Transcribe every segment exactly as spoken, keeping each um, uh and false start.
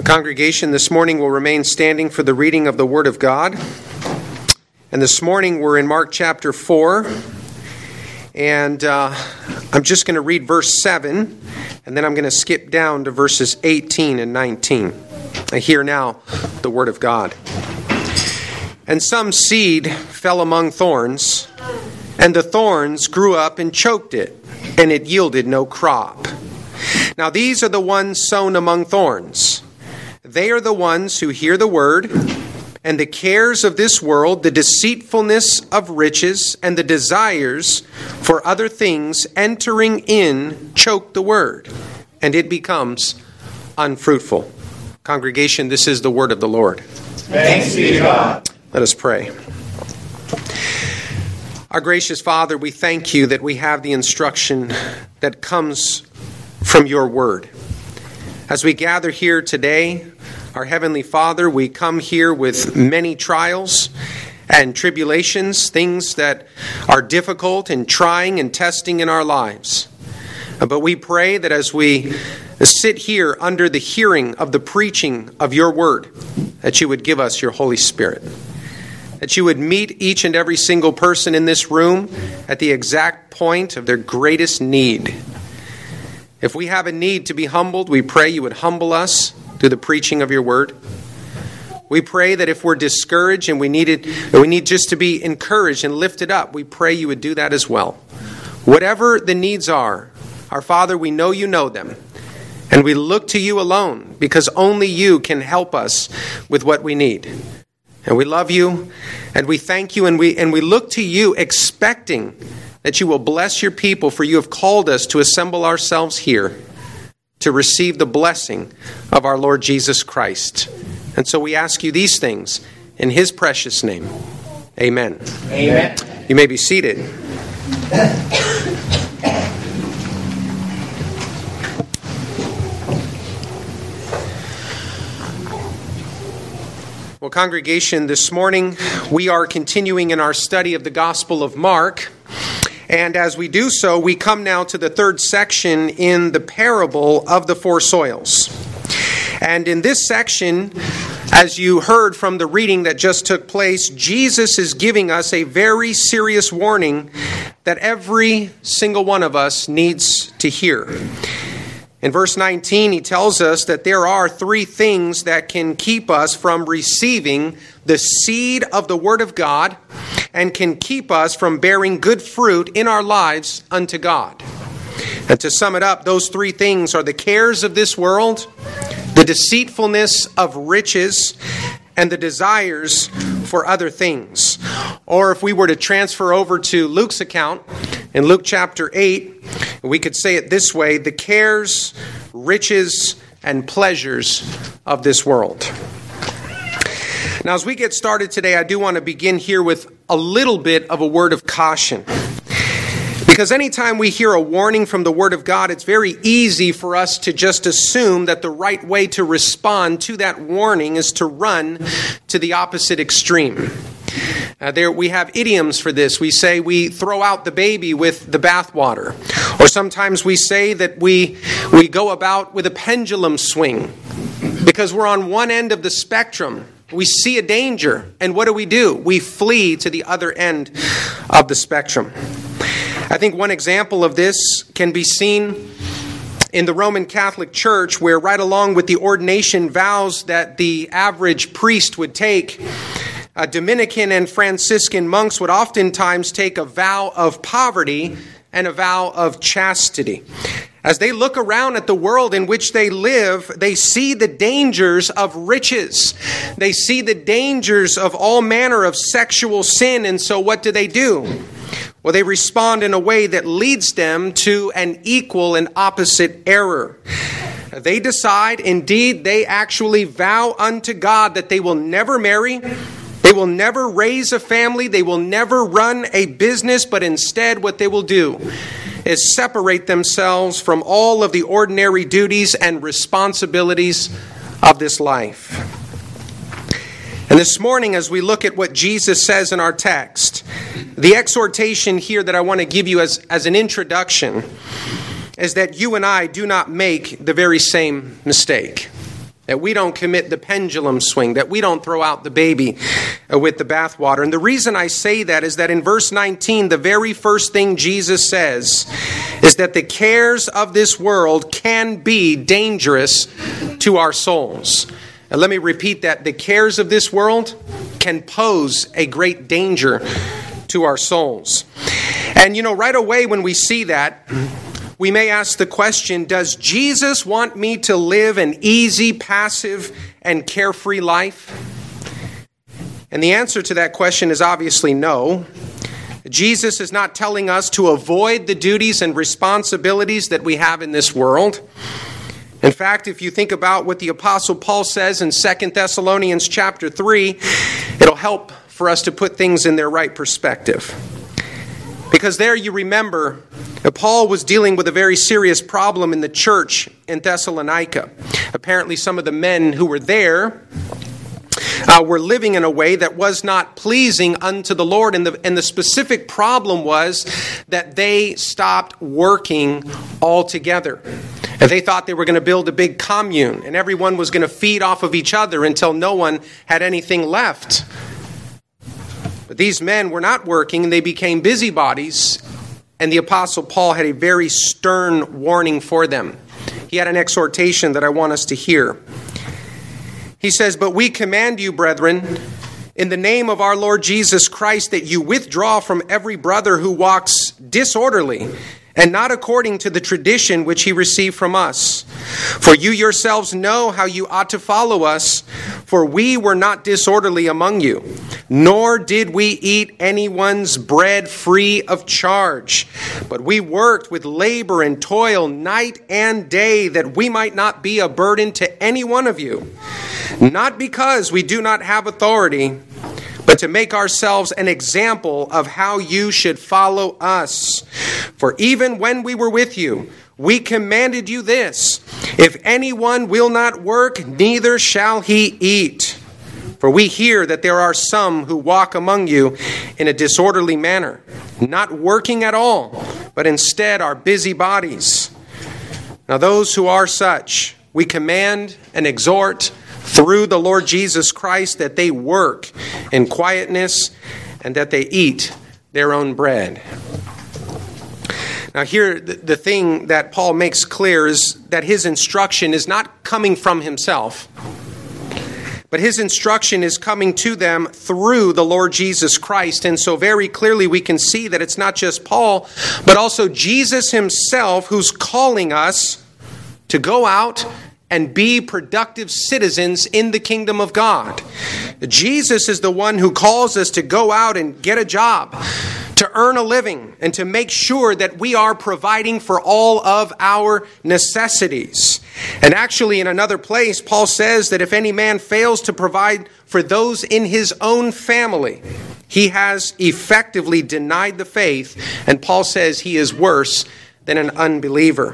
Congregation, this morning will remain standing for the reading of the Word of God. And this morning we're in Mark chapter four. And uh, I'm just going to read verse seven, and then I'm going to skip down to verses eighteen and nineteen. I hear now the Word of God. And some seed fell among thorns, and the thorns grew up and choked it, and it yielded no crop. Now these are the ones sown among thorns. They are the ones who hear the word, and the cares of this world, the deceitfulness of riches, and the desires for other things entering in choke the word, and it becomes unfruitful. Congregation, this is the word of the Lord. Thanks be to God. Let us pray. Our gracious Father, we thank you that we have the instruction that comes from your word. As we gather here today, our Heavenly Father, we come here with many trials and tribulations, things that are difficult and trying and testing in our lives. But we pray that as we sit here under the hearing of the preaching of your word, that you would give us your Holy Spirit, that you would meet each and every single person in this room at the exact point of their greatest need. If we have a need to be humbled, we pray you would humble us through the preaching of your word. We pray that if we're discouraged and we needed, we need just to be encouraged and lifted up, we pray you would do that as well. Whatever the needs are, our Father, we know you know them. And we look to you alone because only you can help us with what we need. And we love you and we thank you and we and we look to you expecting that you will bless your people, for you have called us to assemble ourselves here to receive the blessing of our Lord Jesus Christ. And so we ask you these things in his precious name. Amen. Amen. You may be seated. Well, congregation, this morning we are continuing in our study of the Gospel of Mark. And as we do so, we come now to the third section in the parable of the four soils. And in this section, as you heard from the reading that just took place, Jesus is giving us a very serious warning that every single one of us needs to hear. In verse nineteen, he tells us that there are three things that can keep us from receiving the seed of the Word of God and can keep us from bearing good fruit in our lives unto God. And to sum it up, those three things are the cares of this world, the deceitfulness of riches, and the desires for other things. Or if we were to transfer over to Luke's account, in Luke chapter eight, we could say it this way: the cares, riches, and pleasures of this world. Now, as we get started today, I do want to begin here with a little bit of a word of caution. Because anytime we hear a warning from the Word of God, it's very easy for us to just assume that the right way to respond to that warning is to run to the opposite extreme. Uh, there we have idioms for this. We say we throw out the baby with the bathwater. Or sometimes we say that we we go about with a pendulum swing because we're on one end of the spectrum. We see a danger, and what do we do? We flee to the other end of the spectrum. I think one example of this can be seen in the Roman Catholic Church, where right along with the ordination vows that the average priest would take, Uh, Dominican and Franciscan monks would oftentimes take a vow of poverty and a vow of chastity. As they look around at the world in which they live, they see the dangers of riches. They see the dangers of all manner of sexual sin, and so what do they do? Well, they respond in a way that leads them to an equal and opposite error. They decide, indeed, they actually vow unto God that they will never marry, they will never raise a family, they will never run a business, but instead what they will do is separate themselves from all of the ordinary duties and responsibilities of this life. And this morning, as we look at what Jesus says in our text, the exhortation here that I want to give you as, as an introduction is that you and I do not make the very same mistake. that we don't commit the pendulum swing, that we don't throw out the baby with the bathwater. And the reason I say that is that in verse nineteen, the very first thing Jesus says is that the cares of this world can be dangerous to our souls. And let me repeat that. The cares of this world can pose a great danger to our souls. And you know, right away when we see that, we may ask the question, does Jesus want me to live an easy, passive, and carefree life? And the answer to that question is obviously no. Jesus is not telling us to avoid the duties and responsibilities that we have in this world. In fact, if you think about what the Apostle Paul says in Second Thessalonians chapter three, it'll help for us to put things in their right perspective. Because there you remember that Paul was dealing with a very serious problem in the church in Thessalonica. Apparently some of the men who were there uh, were living in a way that was not pleasing unto the Lord. And the, and the specific problem was that they stopped working altogether. And they thought they were going to build a big commune and everyone was going to feed off of each other until no one had anything left. But these men were not working and they became busybodies. And the Apostle Paul had a very stern warning for them. He had an exhortation that I want us to hear. He says, "But we command you, brethren, in the name of our Lord Jesus Christ, that you withdraw from every brother who walks disorderly, and not according to the tradition which he received from us. For you yourselves know how you ought to follow us, for we were not disorderly among you, nor did we eat anyone's bread free of charge. But we worked with labor and toil night and day, that we might not be a burden to any one of you. Not because we do not have authority, but to make ourselves an example of how you should follow us. For even when we were with you, we commanded you this: if anyone will not work, neither shall he eat. For we hear that there are some who walk among you in a disorderly manner, not working at all, but instead are busybodies. Now those who are such, we command and exhort through the Lord Jesus Christ, that they work in quietness and that they eat their own bread." Now here, the thing that Paul makes clear is that his instruction is not coming from himself, but his instruction is coming to them through the Lord Jesus Christ. And so very clearly we can see that it's not just Paul, but also Jesus himself who's calling us to go out and be productive citizens in the kingdom of God. Jesus is the one who calls us to go out and get a job, to earn a living, and to make sure that we are providing for all of our necessities. And actually, in another place, Paul says that if any man fails to provide for those in his own family, he has effectively denied the faith, and Paul says he is worse than an unbeliever.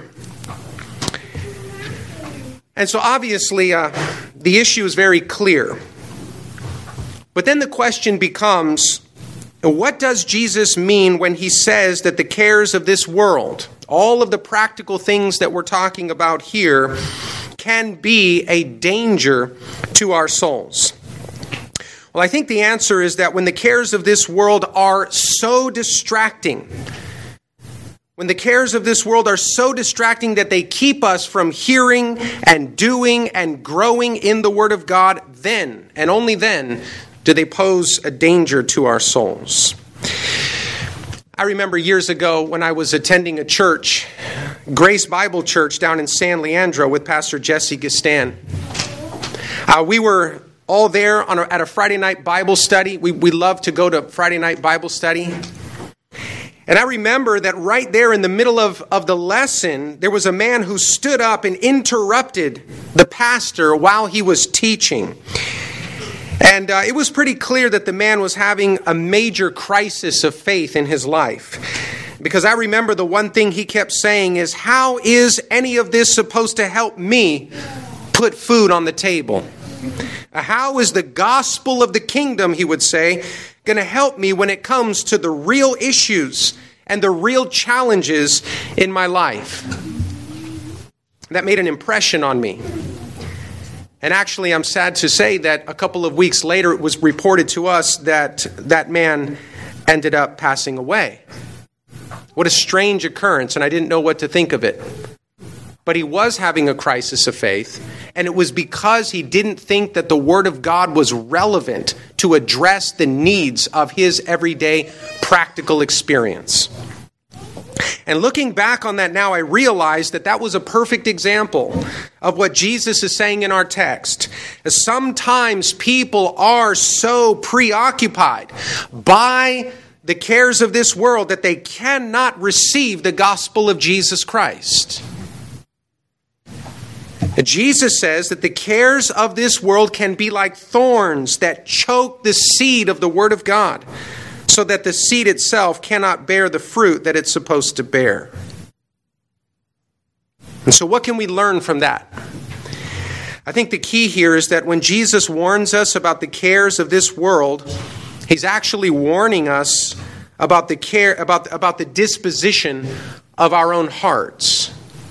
And so obviously uh, the issue is very clear. But then the question becomes, what does Jesus mean when he says that the cares of this world, all of the practical things that we're talking about here, can be a danger to our souls? Well, I think the answer is that when the cares of this world are so distracting, when the cares of this world are so distracting that they keep us from hearing and doing and growing in the Word of God, then, and only then, do they pose a danger to our souls. I remember years ago when I was attending a church, Grace Bible Church down in San Leandro with Pastor Jesse Gastan. Uh, we were all there on a, at a Friday night Bible study. We, we love to go to Friday night Bible study. And I remember that right there in the middle of, of the lesson, there was a man who stood up and interrupted the pastor while he was teaching. And uh, it was pretty clear that the man was having a major crisis of faith in his life. Because I remember the one thing he kept saying is, how is any of this supposed to help me put food on the table? How is the gospel of the kingdom, he would say, going to help me when it comes to the real issues and the real challenges in my life? That made an impression on me. And actually, I'm sad to say that a couple of weeks later, it was reported to us that that man ended up passing away. What a strange occurrence, and I didn't know what to think of it. But he was having a crisis of faith, and it was because he didn't think that the Word of God was relevant to address the needs of his everyday practical experience. And looking back on that now, I realize that that was a perfect example of what Jesus is saying in our text. Sometimes people are so preoccupied by the cares of this world that they cannot receive the gospel of Jesus Christ. Jesus says that the cares of this world can be like thorns that choke the seed of the Word of God, so that the seed itself cannot bear the fruit that it's supposed to bear. And so what can we learn from that? I think the key here is that when Jesus warns us about the cares of this world, he's actually warning us about the care about, about the disposition of our own hearts.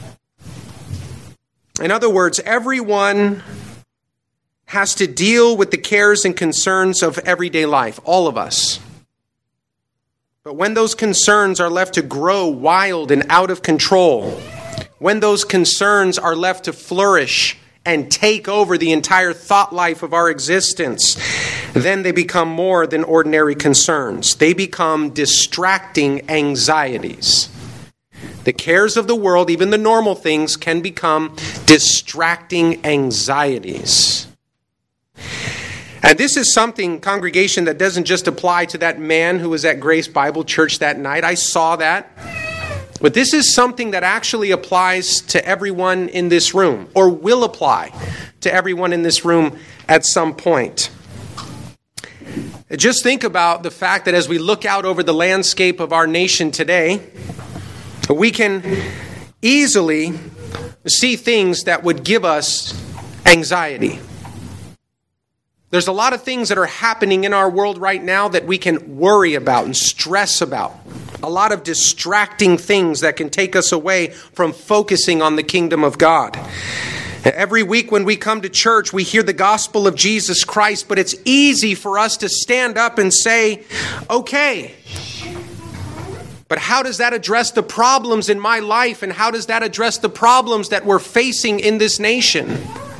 In other words, everyone has to deal with the cares and concerns of everyday life, all of us. But when those concerns are left to grow wild and out of control, when those concerns are left to flourish and take over the entire thought life of our existence, then they become more than ordinary concerns. They become distracting anxieties. The cares of the world, even the normal things, can become distracting anxieties. And this is something, congregation, that doesn't just apply to that man who was at Grace Bible Church that night. I saw that. But this is something that actually applies to everyone in this room, or will apply to everyone in this room at some point. Just think about the fact that as we look out over the landscape of our nation today, we can easily see things that would give us anxiety. There's a lot of things that are happening in our world right now that we can worry about and stress about. A lot of distracting things that can take us away from focusing on the kingdom of God. Every week when we come to church, we hear the gospel of Jesus Christ, but it's easy for us to stand up and say, okay, but how does that address the problems in my life, and how does that address the problems that we're facing in this nation?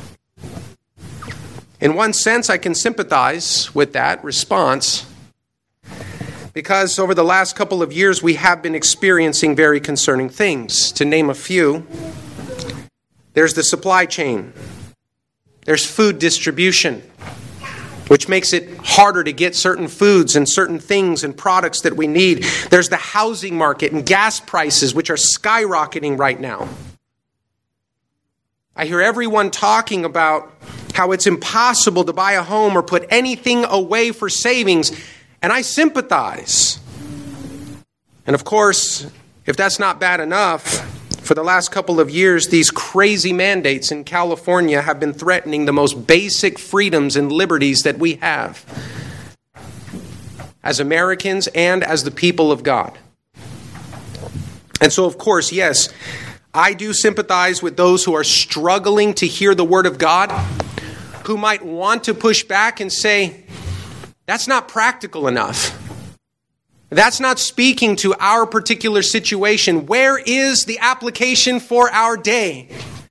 In one sense, I can sympathize with that response, because over the last couple of years, we have been experiencing very concerning things. To name a few, there's the supply chain. There's food distribution, which makes it harder to get certain foods and certain things and products that we need. There's the housing market and gas prices, which are skyrocketing right now. I hear everyone talking about how it's impossible to buy a home or put anything away for savings, and I sympathize. And of course, if that's not bad enough, for the last couple of years, these crazy mandates in California have been threatening the most basic freedoms and liberties that we have as Americans and as the people of God. And so, of course, yes, I do sympathize with those who are struggling to hear the word of God, who might want to push back and say, that's not practical enough. That's not speaking to our particular situation. Where is the application for our day?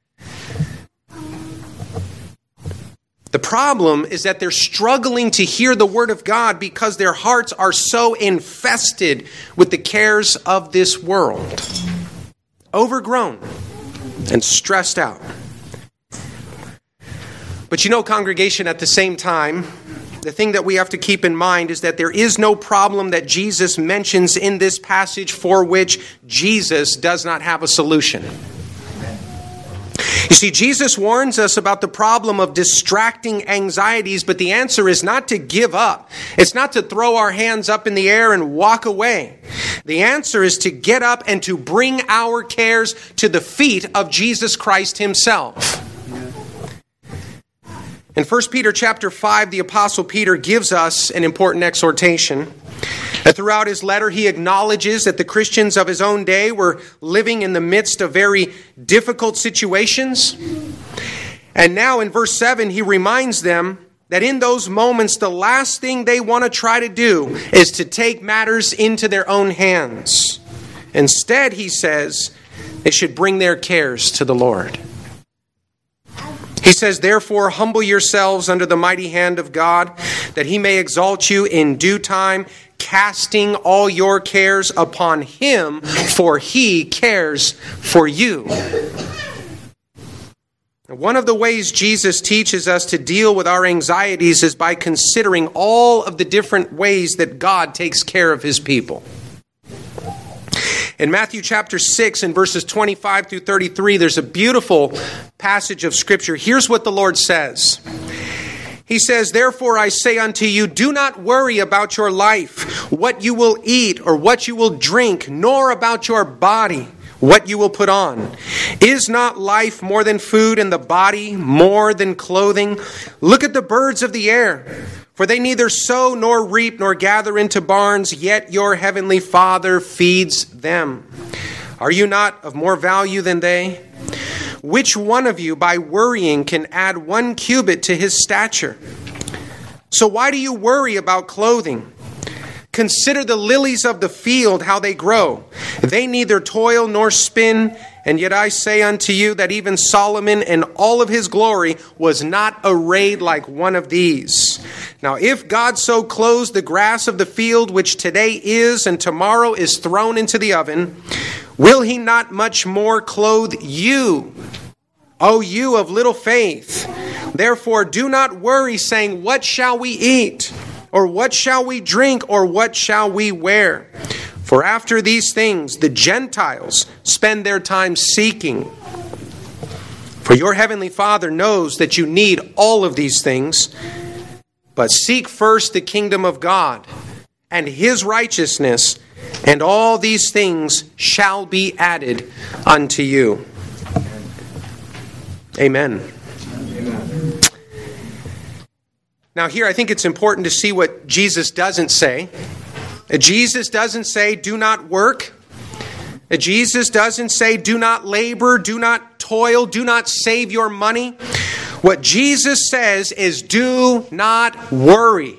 The problem is that they're struggling to hear the word of God because their hearts are so infested with the cares of this world. Overgrown and stressed out. But you know, congregation, at the same time, the thing that we have to keep in mind is that there is no problem that Jesus mentions in this passage for which Jesus does not have a solution. You see, Jesus warns us about the problem of distracting anxieties, but the answer is not to give up. It's not to throw our hands up in the air and walk away. The answer is to get up and to bring our cares to the feet of Jesus Christ himself. In First Peter chapter five, the Apostle Peter gives us an important exhortation. Throughout his letter, he acknowledges that the Christians of his own day were living in the midst of very difficult situations. And now in verse seven, he reminds them that in those moments, the last thing they want to try to do is to take matters into their own hands. Instead, he says, they should bring their cares to the Lord. He says, therefore, humble yourselves under the mighty hand of God, that he may exalt you in due time, casting all your cares upon him, for he cares for you. One of the ways Jesus teaches us to deal with our anxieties is by considering all of the different ways that God takes care of his people. In Matthew chapter six, in verses twenty-five through thirty-three, there's a beautiful passage of Scripture. Here's what the Lord says. He says, therefore I say unto you, do not worry about your life, what you will eat or what you will drink, nor about your body, what you will put on. Is not life more than food, and the body more than clothing? Look at the birds of the air, for they neither sow nor reap nor gather into barns, yet your heavenly Father feeds them. Are you not of more value than they? Which one of you by worrying can add one cubit to his stature? So why do you worry about clothing? Consider the lilies of the field, how they grow. They neither toil nor spin, and yet I say unto you that even Solomon in all of his glory was not arrayed like one of these. Now if God so clothes the grass of the field, which today is and tomorrow is thrown into the oven, will he not much more clothe you, O you of little faith? Therefore do not worry, saying, what shall we eat? Or what shall we drink? Or what shall we wear? For after these things the Gentiles spend their time seeking. For your heavenly Father knows that you need all of these things. But seek first the kingdom of God and his righteousness, and all these things shall be added unto you. Amen. Amen. Now here I think it's important to see what Jesus doesn't say. Jesus doesn't say, do not work. Jesus doesn't say, do not labor, do not toil, do not save your money. What Jesus says is, do not worry.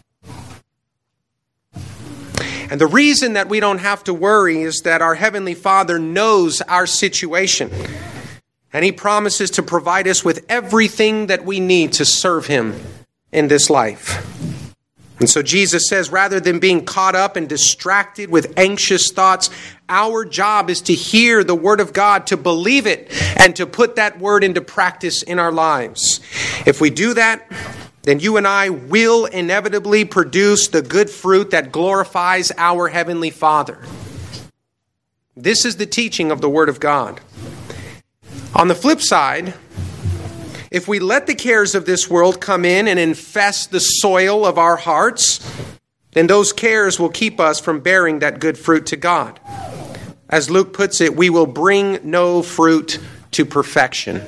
And the reason that we don't have to worry is that our Heavenly Father knows our situation. And he promises to provide us with everything that we need to serve him in this life. And so Jesus says, rather than being caught up and distracted with anxious thoughts, our job is to hear the word of God, to believe it, and to put that word into practice in our lives. If we do that, then you and I will inevitably produce the good fruit that glorifies our Heavenly Father. This is the teaching of the Word of God. On the flip side, if we let the cares of this world come in and infest the soil of our hearts, then those cares will keep us from bearing that good fruit to God. As Luke puts it, we will bring no fruit to perfection.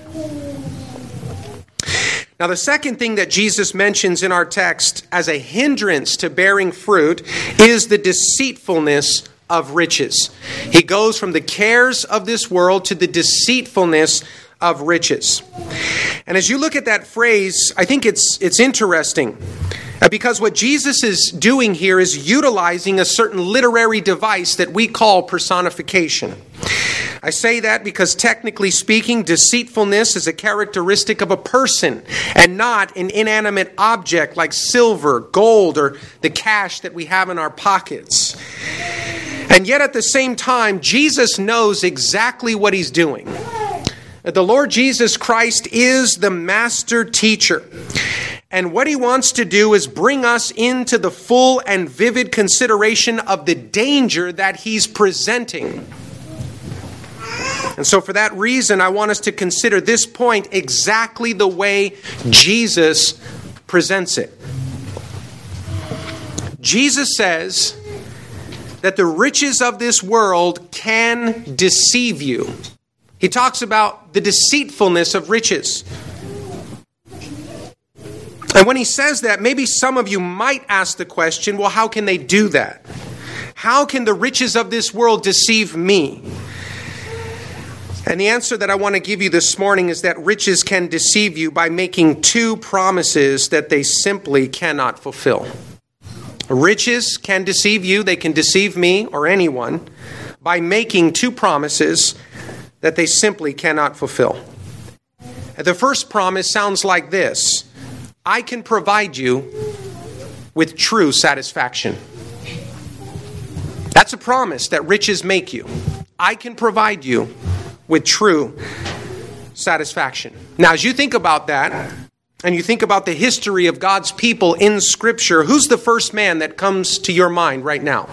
Now, the second thing that Jesus mentions in our text as a hindrance to bearing fruit is the deceitfulness of riches. He goes from the cares of this world to the deceitfulness of riches. And as you look at that phrase, I think it's it's interesting because what Jesus is doing here is utilizing a certain literary device that we call personification. I say that because technically speaking, deceitfulness is a characteristic of a person and not an inanimate object like silver, gold, or the cash that we have in our pockets. And yet at the same time, Jesus knows exactly what he's doing. The Lord Jesus Christ is the master teacher. And what he wants to do is bring us into the full and vivid consideration of the danger that he's presenting. And so for that reason, I want us to consider this point exactly the way Jesus presents it. Jesus says that the riches of this world can deceive you. He talks about the deceitfulness of riches. And when he says that, maybe some of you might ask the question, well, how can they do that? How can the riches of this world deceive me? And the answer that I want to give you this morning is that riches can deceive you by making two promises that they simply cannot fulfill. Riches can deceive you, they can deceive me or anyone by making two promises that they simply cannot fulfill. The first promise sounds like this: I can provide you with true satisfaction. That's a promise that riches make you. I can provide you with true satisfaction. Now, as you think about that, and you think about the history of God's people in Scripture, who's the first man that comes to your mind right now?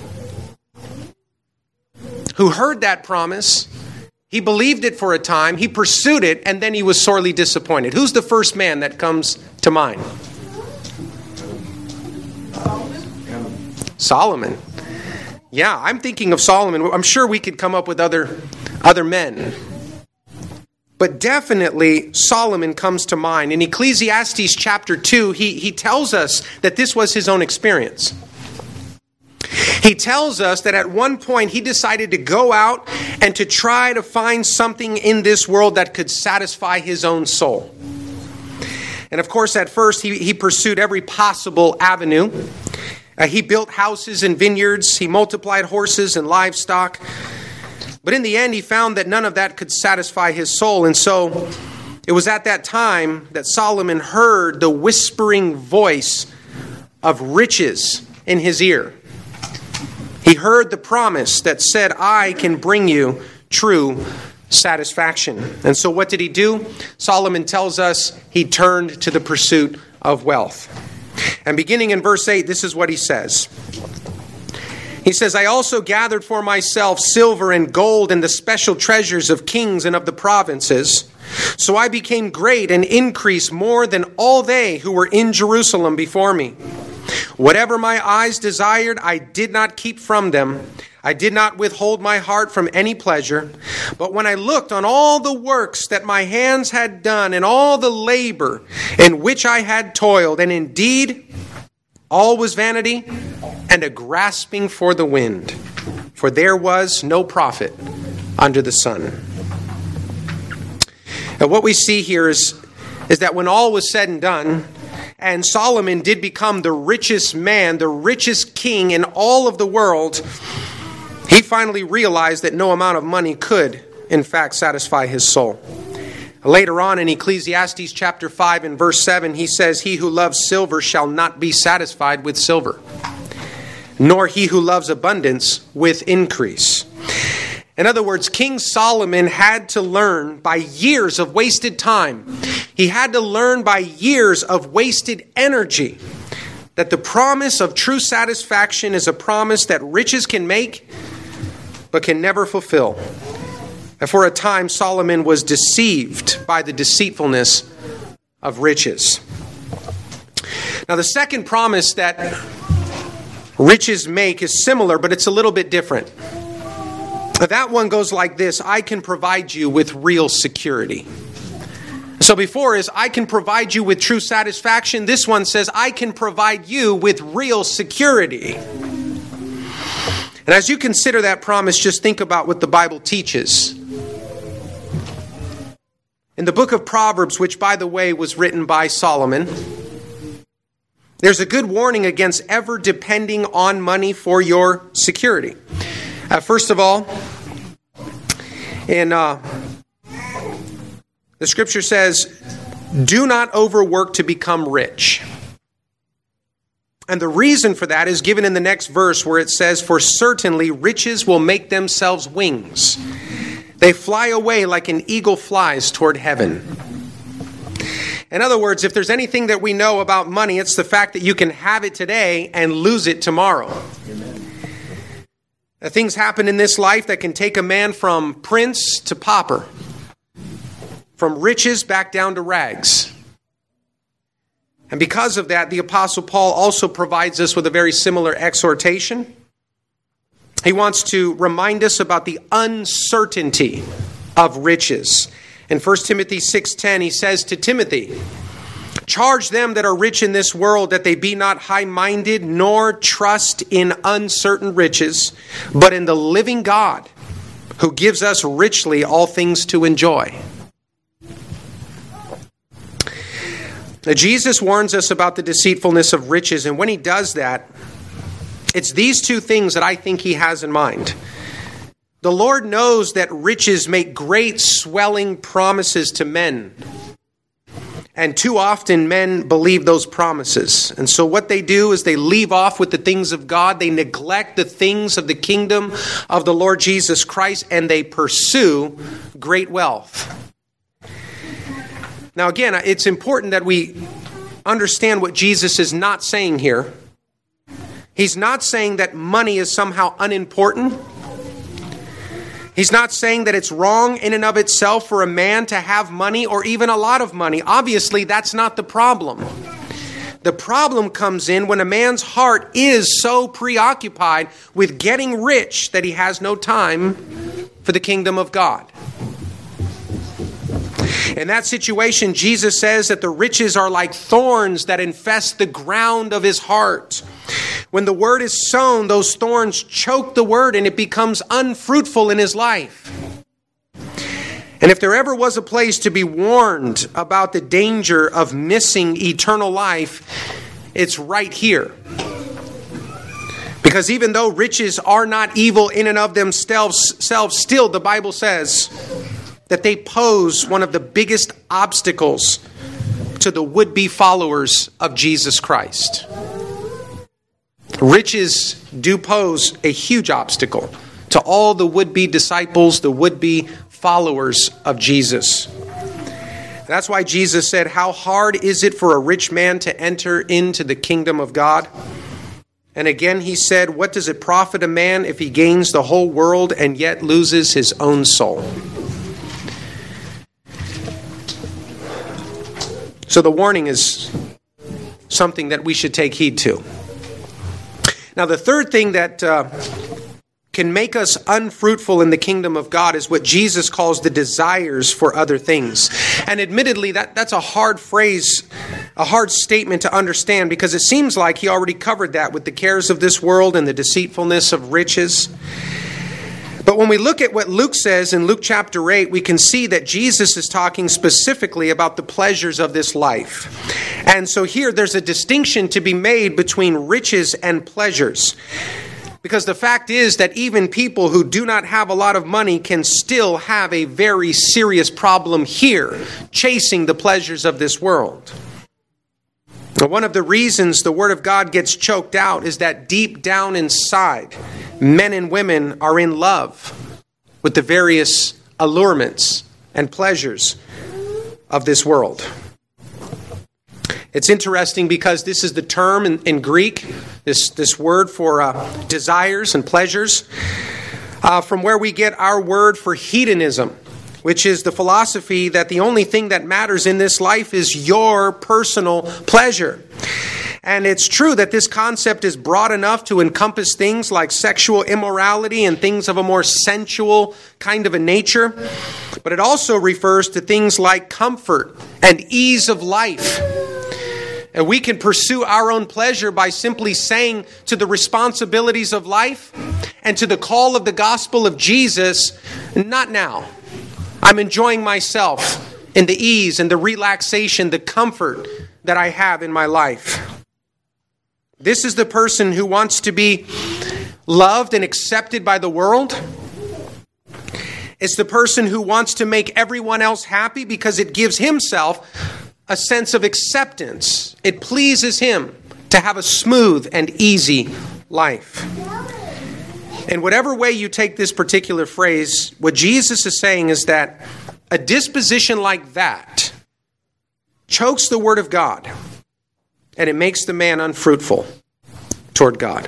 Who heard that promise, he believed it for a time, he pursued it, and then he was sorely disappointed. Who's the first man that comes to mind? Solomon. Yeah, I'm thinking of Solomon. I'm sure we could come up with other, other men. But definitely Solomon comes to mind. In Ecclesiastes chapter two, he, he tells us that this was his own experience. He tells us that at one point he decided to go out and to try to find something in this world that could satisfy his own soul. And of course, at first he, he pursued every possible avenue. Uh, he built houses and vineyards. He multiplied horses and livestock. But in the end, he found that none of that could satisfy his soul. And so it was at that time that Solomon heard the whispering voice of riches in his ear. He heard the promise that said, I can bring you true satisfaction. And so what did he do? Solomon tells us he turned to the pursuit of wealth. And beginning in verse eight, this is what he says. He says, I also gathered for myself silver and gold and the special treasures of kings and of the provinces. So I became great and increased more than all they who were in Jerusalem before me. Whatever my eyes desired, I did not keep from them. I did not withhold my heart from any pleasure. But when I looked on all the works that my hands had done and all the labor in which I had toiled, and indeed all was vanity and a grasping for the wind, for there was no profit under the sun. And what we see here is, is that when all was said and done, and Solomon did become the richest man, the richest king in all of the world, he finally realized that no amount of money could, in fact, satisfy his soul. Later on in Ecclesiastes chapter five and verse seven, he says, he who loves silver shall not be satisfied with silver, nor he who loves abundance with increase. In other words, King Solomon had to learn by years of wasted time. He had to learn by years of wasted energy that the promise of true satisfaction is a promise that riches can make, but can never fulfill. And for a time, Solomon was deceived by the deceitfulness of riches. Now, the second promise that riches make is similar, but it's a little bit different. That one goes like this: I can provide you with real security. So before is, I can provide you with true satisfaction. This one says, I can provide you with real security. And as you consider that promise, just think about what the Bible teaches. In the book of Proverbs, which, by the way, was written by Solomon, there's a good warning against ever depending on money for your security. Uh, first of all, in uh, the scripture says, do not overwork to become rich. And the reason for that is given in the next verse where it says, for certainly riches will make themselves wings. They fly away like an eagle flies toward heaven. In other words, if there's anything that we know about money, it's the fact that you can have it today and lose it tomorrow. Now, things happen in this life that can take a man from prince to pauper, from riches back down to rags. And because of that, the Apostle Paul also provides us with a very similar exhortation. He wants to remind us about the uncertainty of riches. In First Timothy six ten, he says to Timothy, charge them that are rich in this world that they be not high-minded, nor trust in uncertain riches, but in the living God, who gives us richly all things to enjoy. Now, Jesus warns us about the deceitfulness of riches, and when he does that, it's these two things that I think he has in mind. The Lord knows that riches make great swelling promises to men. And too often men believe those promises. And so what they do is they leave off with the things of God. They neglect the things of the kingdom of the Lord Jesus Christ, and they pursue great wealth. Now again, it's important that we understand what Jesus is not saying here. He's not saying that money is somehow unimportant. He's not saying that it's wrong in and of itself for a man to have money or even a lot of money. Obviously, that's not the problem. The problem comes in when a man's heart is so preoccupied with getting rich that he has no time for the kingdom of God. In that situation, Jesus says that the riches are like thorns that infest the ground of his heart. When the word is sown, those thorns choke the word and it becomes unfruitful in his life. And if there ever was a place to be warned about the danger of missing eternal life, it's right here. Because even though riches are not evil in and of themselves, still the Bible says that they pose one of the biggest obstacles to the would-be followers of Jesus Christ. Riches do pose a huge obstacle to all the would-be disciples, the would-be followers of Jesus. That's why Jesus said, "How hard is it for a rich man to enter into the kingdom of God?" And again he said, "What does it profit a man if he gains the whole world and yet loses his own soul?" So the warning is something that we should take heed to. Now, the third thing that uh, can make us unfruitful in the kingdom of God is what Jesus calls the desires for other things. And admittedly, that, that's a hard phrase, a hard statement to understand, because it seems like he already covered that with the cares of this world and the deceitfulness of riches. But when we look at what Luke says in Luke chapter eight, we can see that Jesus is talking specifically about the pleasures of this life. And so here there's a distinction to be made between riches and pleasures. Because the fact is that even people who do not have a lot of money can still have a very serious problem here, chasing the pleasures of this world. Now, one of the reasons the Word of God gets choked out is that deep down inside, men and women are in love with the various allurements and pleasures of this world. It's interesting because this is the term in, in Greek, this, this word for uh, desires and pleasures, uh, from where we get our word for hedonism, which is the philosophy that the only thing that matters in this life is your personal pleasure. And it's true that this concept is broad enough to encompass things like sexual immorality and things of a more sensual kind of a nature. But it also refers to things like comfort and ease of life. And we can pursue our own pleasure by simply saying to the responsibilities of life and to the call of the gospel of Jesus, not now. I'm enjoying myself in the ease and the relaxation, the comfort that I have in my life. This is the person who wants to be loved and accepted by the world. It's the person who wants to make everyone else happy because it gives himself a sense of acceptance. It pleases him to have a smooth and easy life. In whatever way you take this particular phrase, what Jesus is saying is that a disposition like that chokes the word of God, and it makes the man unfruitful toward God.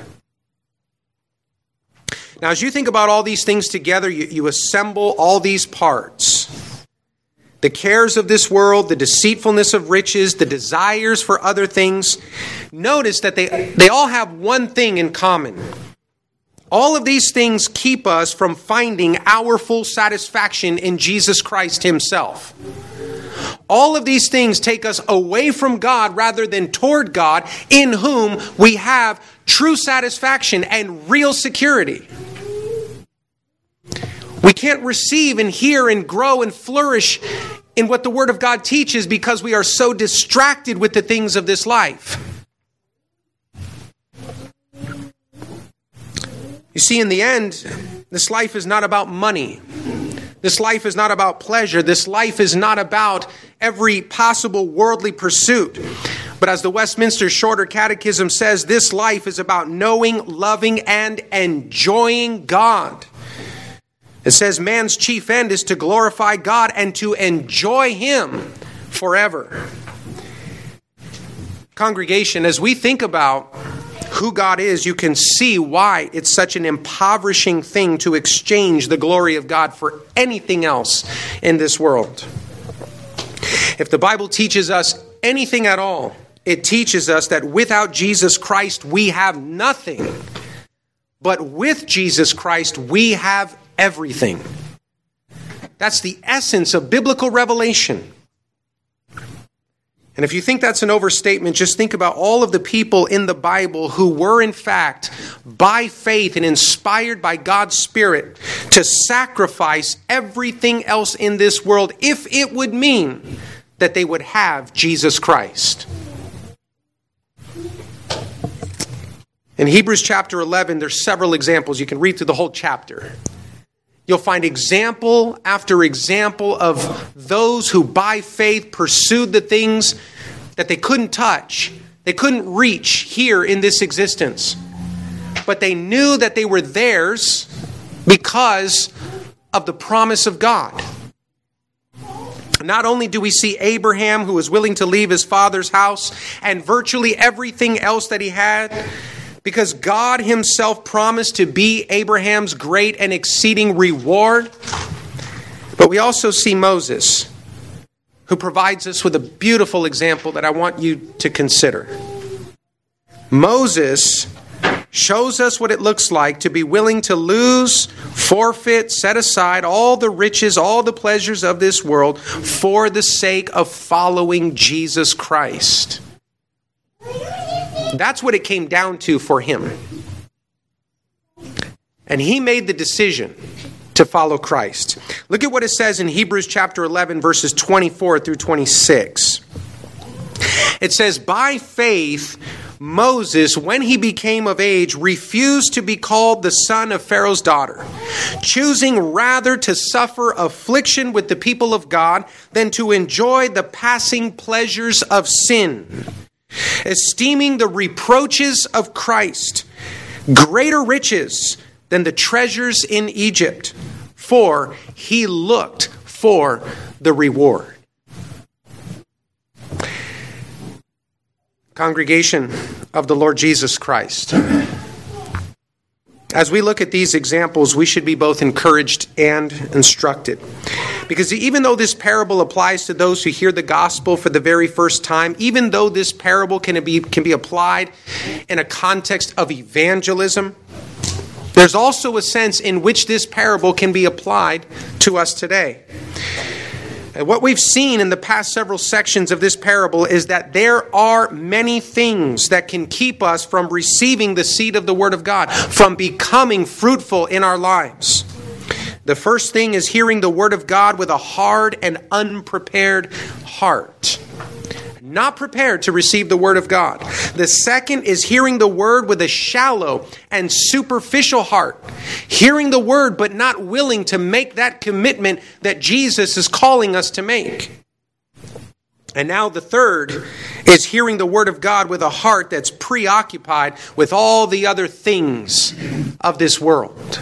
Now, as you think about all these things together, you, you assemble all these parts. The cares of this world, the deceitfulness of riches, the desires for other things. Notice that they, they all have one thing in common. All of these things keep us from finding our full satisfaction in Jesus Christ himself. All of these things take us away from God rather than toward God, in whom we have true satisfaction and real security. We can't receive and hear and grow and flourish in what the Word of God teaches because we are so distracted with the things of this life. You see, in the end, this life is not about money. This life is not about pleasure. This life is not about every possible worldly pursuit. But as the Westminster Shorter Catechism says, this life is about knowing, loving, and enjoying God. It says man's chief end is to glorify God and to enjoy Him forever. Congregation, as we think about who God is, you can see why it's such an impoverishing thing to exchange the glory of God for anything else in this world. If the Bible teaches us anything at all, it teaches us that without Jesus Christ we have nothing. But with Jesus Christ we have everything. That's the essence of biblical revelation. And if you think that's an overstatement, just think about all of the people in the Bible who were in fact by faith and inspired by God's Spirit to sacrifice everything else in this world if it would mean that they would have Jesus Christ. In Hebrews chapter eleven, there's several examples. You can read through the whole chapter. You'll find example after example of those who by faith pursued the things that they couldn't touch, they couldn't reach here in this existence. But they knew that they were theirs because of the promise of God. Not only do we see Abraham, who was willing to leave his father's house and virtually everything else that he had, because God Himself promised to be Abraham's great and exceeding reward. But we also see Moses, who provides us with a beautiful example that I want you to consider. Moses shows us what it looks like to be willing to lose, forfeit, set aside all the riches, all the pleasures of this world for the sake of following Jesus Christ. That's what it came down to for him. And he made the decision to follow Christ. Look at what it says in Hebrews chapter eleven, verses twenty-four through twenty-six. It says, "By faith, Moses, when he became of age, refused to be called the son of Pharaoh's daughter, choosing rather to suffer affliction with the people of God than to enjoy the passing pleasures of sin, esteeming the reproaches of Christ greater riches than the treasures in Egypt, for he looked for the reward." Congregation of the Lord Jesus Christ, as we look at these examples, we should be both encouraged and instructed. Because even though this parable applies to those who hear the gospel for the very first time, even though this parable can be, can be applied in a context of evangelism, there's also a sense in which this parable can be applied to us today. And what we've seen in the past several sections of this parable is that there are many things that can keep us from receiving the seed of the Word of God, from becoming fruitful in our lives. The first thing is hearing the Word of God with a hard and unprepared heart. Not prepared to receive the Word of God. The second is hearing the Word with a shallow and superficial heart. Hearing the Word but not willing to make that commitment that Jesus is calling us to make. And now the third is hearing the Word of God with a heart that's preoccupied with all the other things of this world.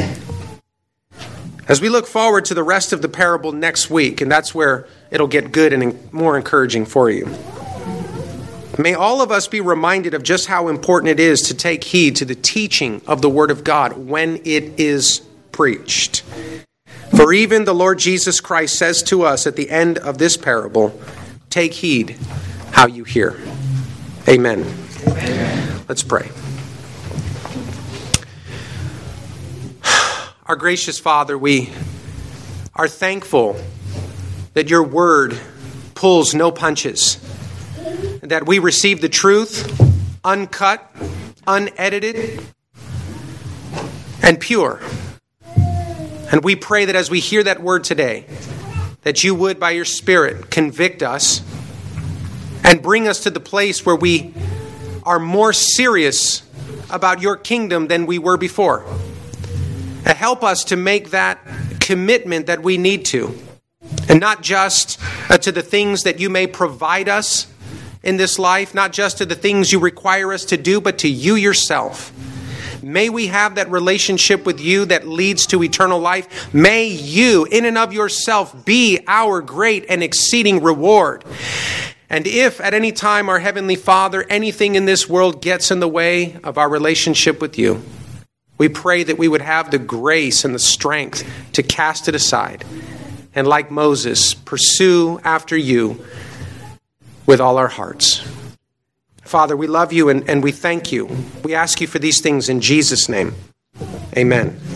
As we look forward to the rest of the parable next week, and that's where it'll get good and more encouraging for you, may all of us be reminded of just how important it is to take heed to the teaching of the Word of God when it is preached. For even the Lord Jesus Christ says to us at the end of this parable, "Take heed how you hear." Amen. Amen. Let's pray. Our gracious Father, we are thankful that your word pulls no punches, that we receive the truth uncut, unedited, and pure. And we pray that as we hear that word today, that you would, by your Spirit, convict us and bring us to the place where we are more serious about your kingdom than we were before. And help us to make that commitment that we need to, and not just uh, to the things that you may provide us in this life, not just to the things you require us to do, but to you yourself. May we have that relationship with you that leads to eternal life. May you, in and of yourself, be our great and exceeding reward. And if at any time, our Heavenly Father, anything in this world gets in the way of our relationship with you, we pray that we would have the grace and the strength to cast it aside. And like Moses, pursue after you with all our hearts. Father, we love you and, and we thank you. We ask you for these things in Jesus' name. Amen.